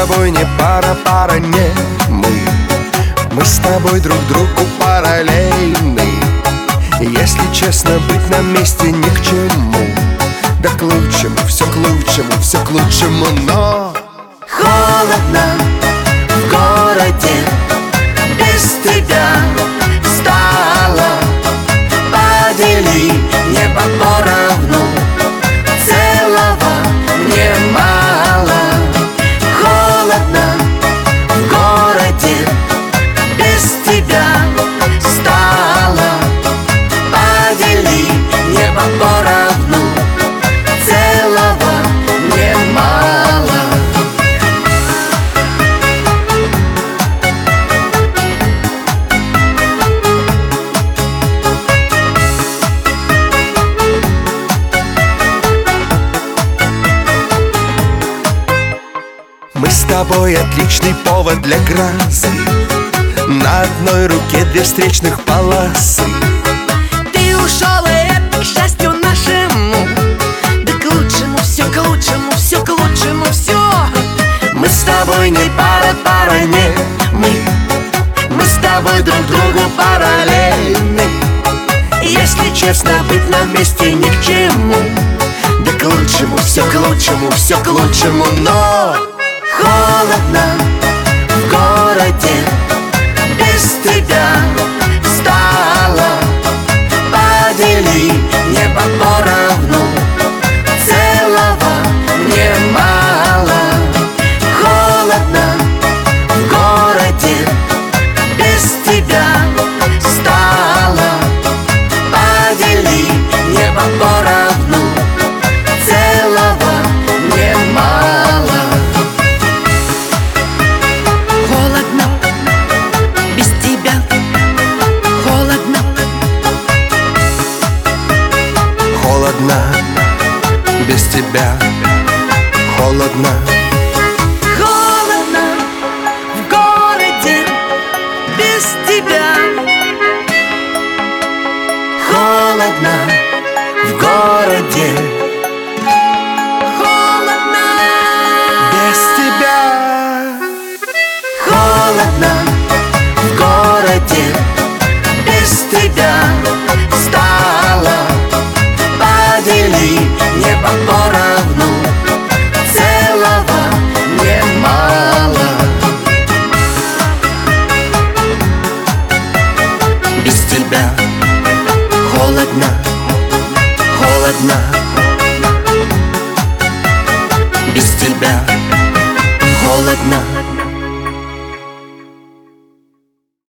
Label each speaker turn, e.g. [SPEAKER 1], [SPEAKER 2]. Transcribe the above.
[SPEAKER 1] тобой не пара, пара не мы с тобой друг другу параллельны. Если честно, быть на месте ни к чему. Да к лучшему, все к лучшему, все к лучшему. Но
[SPEAKER 2] холодно в городе без тебя стало. Подели небо поровну, целого мне мало. Холодно в городе без тебя стало. Подели небо поровну, целого мне мало.
[SPEAKER 1] мы с тобой отличный повод для грозы. На одной руке две встречных полосы.
[SPEAKER 2] Ты ушел, и это к счастью нашему. Да к лучшему, все к лучшему, все к лучшему, все.
[SPEAKER 1] Мы с тобой не пара, пара не мы с тобой друг другу параллельны. Если честно, быть на месте ни к чему. Да к лучшему, все к лучшему, все к лучшему. Но
[SPEAKER 2] холодно в городе без тебя стало. Подели небо поровну, целого мне мало. Холодно в городе без тебя стало. Подели небо поровну, целого мне мало. Холодно без тебя, холодно.
[SPEAKER 1] холодно без тебя, холодно.
[SPEAKER 2] Холодно в городе без тебя. Холодно в городе. Холодно
[SPEAKER 1] Без тебя
[SPEAKER 2] холодно в городе без тебя стало. Подели небо поровну, целого мне мало. Без тебя холодно, холодно. Без тебя холодно.